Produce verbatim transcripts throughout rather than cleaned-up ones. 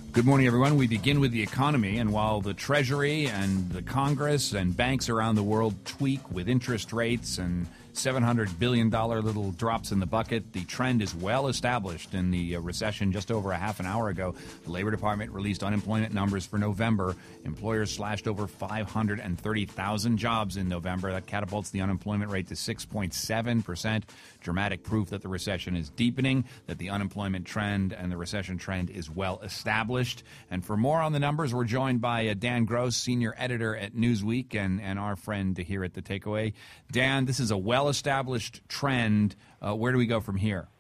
Good morning, everyone. We begin with the economy, and while the Treasury and the Congress and banks around the world tweak with interest rates and seven hundred billion dollars little drops in the bucket, the trend is well established in the uh, recession. Just over a half an hour ago, the Labor Department released unemployment numbers for November. Employers slashed over five hundred thirty thousand jobs in November. That catapults the unemployment rate to six point seven percent. Dramatic proof that the recession is deepening, that the unemployment trend and the recession trend is well established. And for more on the numbers, we're joined by uh, Dan Gross, senior editor at Newsweek, and, and our friend here at The Takeaway. Dan, this is a well-established trend. Uh, where do we go from here?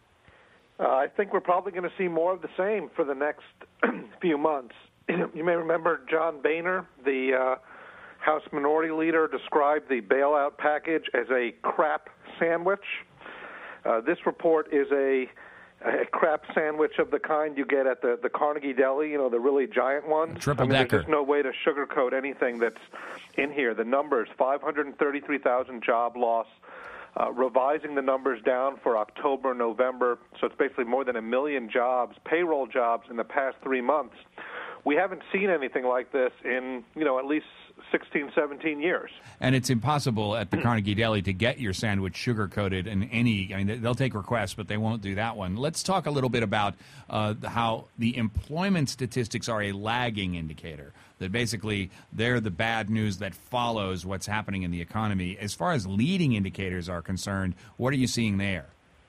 Uh, I think we're probably going to see more of the same for the next few months. You may remember John Boehner, the uh, House Minority Leader, described the bailout package as a crap sandwich. Uh, this report is a, a crap sandwich of the kind you get at the, the Carnegie Deli, you know, the really giant ones. Triple I mean, decker. There's just no way to sugarcoat anything that's in here. The numbers, five hundred thirty-three thousand job loss, uh, revising the numbers down for October, November, so it's basically more than a million jobs, payroll jobs in the past three months. We haven't seen anything like this in, you know, at least sixteen, seventeen years. And it's impossible at the Carnegie Deli to get your sandwich sugar-coated in any, I mean, they'll take requests, but they won't do that one. Let's talk a little bit about uh, how the employment statistics are a lagging indicator, that basically they're the bad news that follows what's happening in the economy. As far as leading indicators are concerned, what are you seeing there?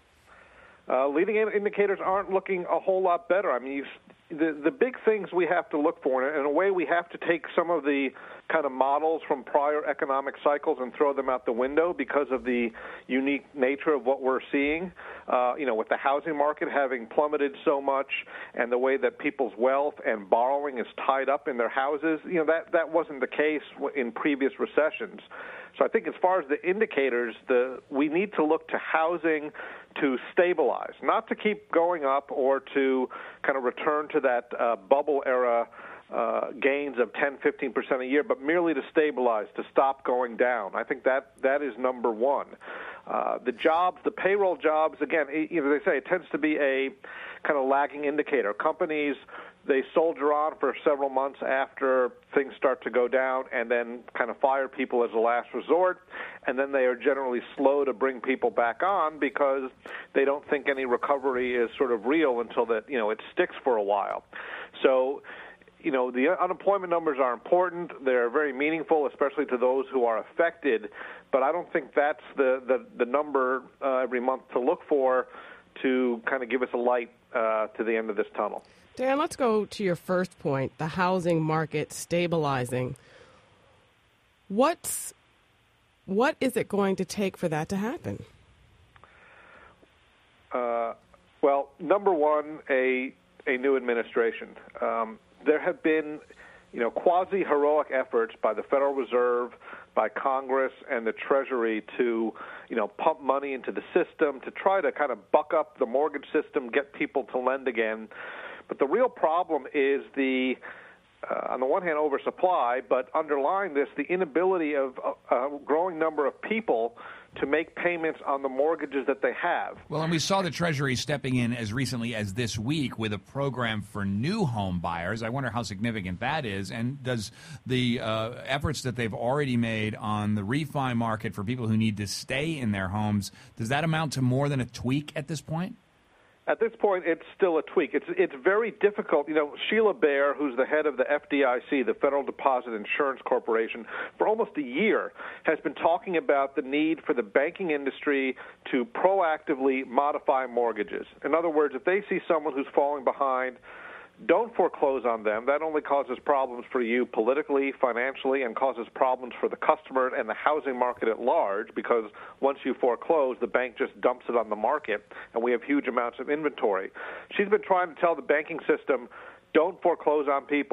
Uh, leading indicators aren't looking a whole lot better. I mean, you've The, the big things we have to look for, and in a way we have to take some of the kind of models from prior economic cycles and throw them out the window because of the unique nature of what we're seeing, uh, you know, with the housing market having plummeted so much and the way that people's wealth and borrowing is tied up in their houses. You know, that, that wasn't the case in previous recessions. So I think as far as the indicators, the we need to look to housing to stabilize, not to keep going up or to kind of return to that uh, bubble era uh, gains of ten, fifteen percent a year, but merely to stabilize, to stop going down. I think that that is number one. Uh, the jobs, the payroll jobs, again, you know, they say it tends to be a kind of lagging indicator. Companies, they soldier on for several months after things start to go down and then kind of fire people as a last resort, and then they are generally slow to bring people back on because they don't think any recovery is sort of real until that, you know, it sticks for a while. So, you know, the unemployment numbers are important. They're very meaningful, especially to those who are affected, but I don't think that's the, the, the number uh, every month to look for to kind of give us a light uh, to the end of this tunnel. Dan, let's go to your first point, the housing market stabilizing. What's, what is it going to take for that to happen? Uh, well, number one, a a new administration. Um, there have been, you know, quasi-heroic efforts by the Federal Reserve, by Congress, and the Treasury to, you know, pump money into the system, to try to kind of buck up the mortgage system, get people to lend again. But the real problem is the, uh, on the one hand, oversupply, but underlying this, the inability of a, a growing number of people to make payments on the mortgages that they have. Well, and we saw the Treasury stepping in as recently as this week with a program for new home buyers. I wonder how significant that is. And does the uh, efforts that they've already made on the refi market for people who need to stay in their homes, does that amount to more than a tweak at this point? At this point, it's still a tweak. It's it's very difficult. You know, Sheila Bair, who's the head of the F D I C, the Federal Deposit Insurance Corporation, for almost a year has been talking about the need for the banking industry to proactively modify mortgages. In other words, if they see someone who's falling behind, don't foreclose on them. That only causes problems for you politically, financially, and causes problems for the customer and the housing market at large, because once you foreclose, the bank just dumps it on the market, and we have huge amounts of inventory. She's been trying to tell the banking system, don't foreclose on people,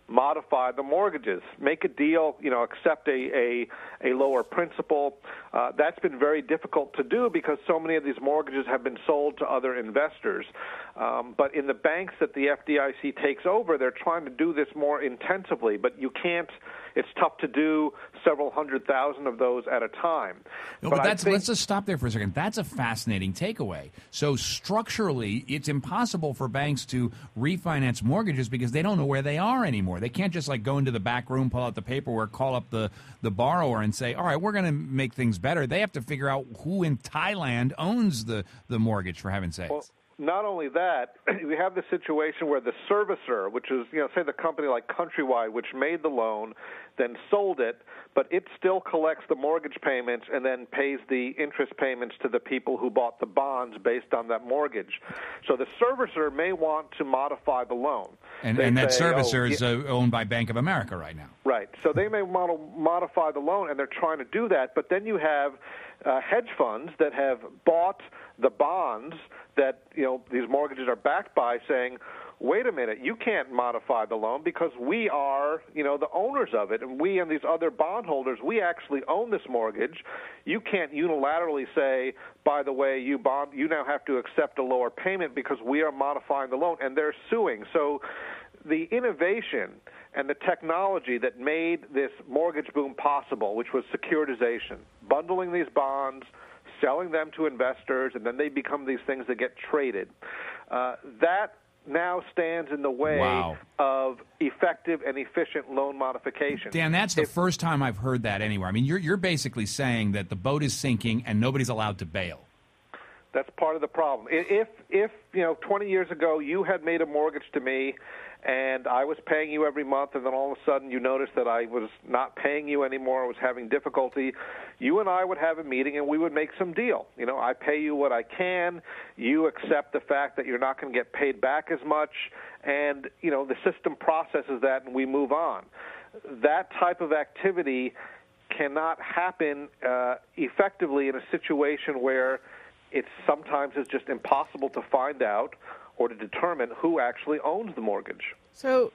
modify the mortgages, make a deal, you know, accept a, a, a lower principal. Uh, that's been very difficult to do because so many of these mortgages have been sold to other investors. Um, but in the banks that the F D I C takes over, they're trying to do this more intensively. But you can't, it's tough to do several hundred thousand of those at a time. No, but but that's, think, let's just stop there for a second. That's a fascinating takeaway. So structurally, it's impossible for banks to refinance mortgages because they don't know where they are anymore. They can't just like go into the back room, pull out the paperwork, call up the, the borrower and say, all right, we're going to make things better. They have to figure out who in Thailand owns the, the mortgage, for heaven's sakes. Well, not only that, we have the situation where the servicer, which is, you know, say the company like Countrywide, which made the loan, then sold it, but it still collects the mortgage payments and then pays the interest payments to the people who bought the bonds based on that mortgage. So the servicer may want to modify the loan. And, and that say, servicer oh, is uh, owned by Bank of America right now. Right. So they may want to modify the loan, and they're trying to do that, but then you have uh, hedge funds that have bought the bonds that, you know, these mortgages are backed by, saying, wait a minute, you can't modify the loan because we are, you know, the owners of it, and we and these other bondholders, we actually own this mortgage. You can't unilaterally say, by the way, you bond, you now have to accept a lower payment because we are modifying the loan, and they're suing. So the innovation and the technology that made this mortgage boom possible, which was securitization, bundling these bonds, selling them to investors, and then they become these things that get traded, uh, that now stands in the way wow. of effective and efficient loan modification. Dan, that's the if, first time I've heard that anywhere. I mean, you're you're basically saying that the boat is sinking and nobody's allowed to bail. That's part of the problem. If, if you know, twenty years ago you had made a mortgage to me and I was paying you every month, and then all of a sudden you noticed that I was not paying you anymore, I was having difficulty, you and I would have a meeting and we would make some deal. You know, I pay you what I can, you accept the fact that you're not going to get paid back as much, and, you know, the system processes that and we move on. That type of activity cannot happen uh, effectively in a situation where it sometimes is just impossible to find out or to determine who actually owns the mortgage. So,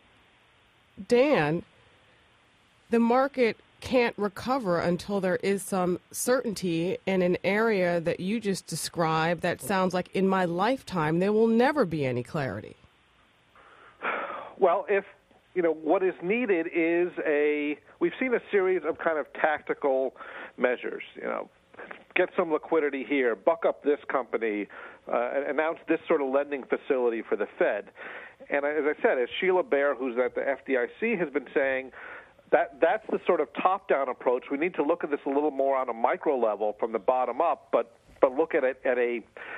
Dan, the market can't recover until there is some certainty in an area that you just described that sounds like in my lifetime there will never be any clarity. Well, if, you know, what is needed is a, we've seen a series of kind of tactical measures, you know, get some liquidity here, buck up this company, uh, announce this sort of lending facility for the Fed. And as I said, as Sheila Bair, who's at the F D I C, has been saying, that that's the sort of top-down approach. We need to look at this a little more on a micro level from the bottom up, but, but look at it at a,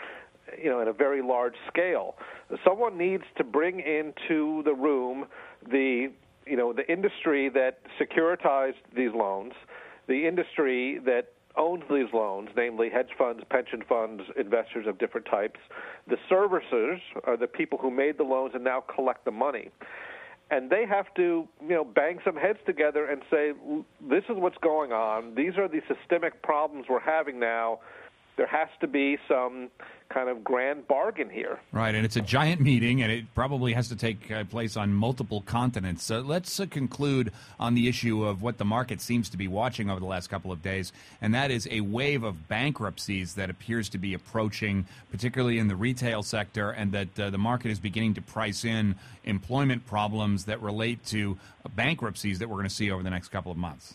you know, at a very large scale. Someone needs to bring into the room the, you know, the industry that securitized these loans, the industry that owns these loans, namely hedge funds, pension funds, investors of different types. The servicers are the people who made the loans and now collect the money. And they have to, you know, bang some heads together and say, this is what's going on. These are the systemic problems we're having now. There has to be some kind of grand bargain here. Right, and it's a giant meeting, and it probably has to take uh, place on multiple continents. So let's uh, conclude on the issue of what the market seems to be watching over the last couple of days, and that is a wave of bankruptcies that appears to be approaching, particularly in the retail sector, and that uh, the market is beginning to price in employment problems that relate to bankruptcies that we're going to see over the next couple of months.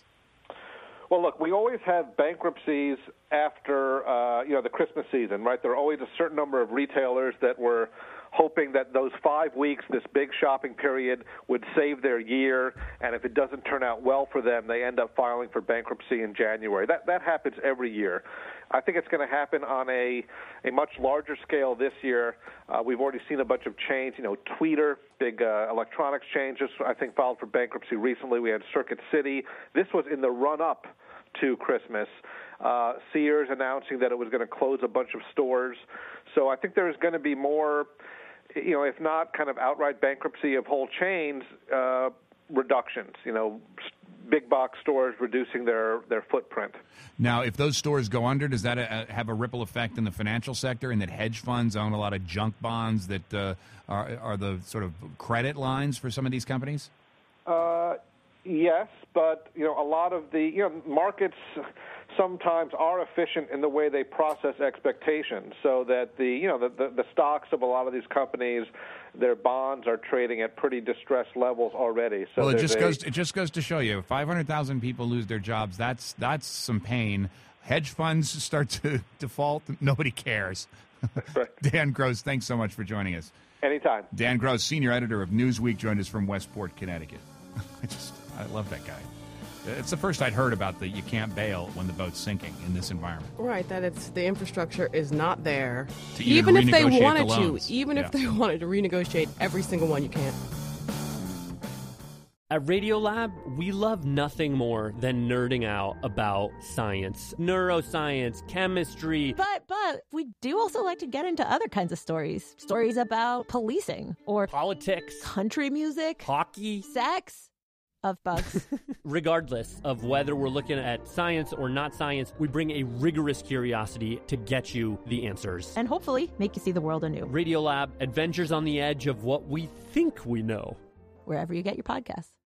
Well, look, we always have bankruptcies after, uh, you know, the Christmas season, right? There are always a certain number of retailers that were hoping that those five weeks, this big shopping period, would save their year, and if it doesn't turn out well for them, they end up filing for bankruptcy in January. That that happens every year. I think it's going to happen on a, a much larger scale this year. Uh, we've already seen a bunch of change. You know, Tweeter, big uh, electronics changes, I think filed for bankruptcy recently. We had Circuit City. This was in the run-up to Christmas. Uh, Sears announcing that it was going to close a bunch of stores. So I think there's going to be more, you know, if not kind of outright bankruptcy of whole chains, uh, reductions, you know, big box stores reducing their, their footprint. Now, if those stores go under, does that uh, have a ripple effect in the financial sector, and that hedge funds own a lot of junk bonds that uh, are, are the sort of credit lines for some of these companies? Uh, yes, but you know, a lot of the you know markets sometimes are efficient in the way they process expectations, so that the you know the, the, the stocks of a lot of these companies, their bonds are trading at pretty distressed levels already. So well, it just a, goes it just goes to show you, five hundred thousand people lose their jobs. That's that's some pain. Hedge funds start to default. Nobody cares. Right. Dan Gross, thanks so much for joining us. Anytime. Dan Gross, senior editor of Newsweek, joined us from Westport, Connecticut. I just I love that guy. It's the first I'd heard about the you can't bail when the boat's sinking in this environment. Right, that it's the infrastructure is not there. To even, even if they wanted the loans. to, even yeah. if they wanted to renegotiate every single one, you can't. At Radiolab, we love nothing more than nerding out about science, neuroscience, chemistry. But, but, we do also like to get into other kinds of stories. Stories about policing or politics, country music, hockey, sex, of bugs. Regardless of whether we're looking at science or not science, we bring a rigorous curiosity to get you the answers. And hopefully make you see the world anew. Radiolab, adventures on the edge of what we think we know. Wherever you get your podcasts.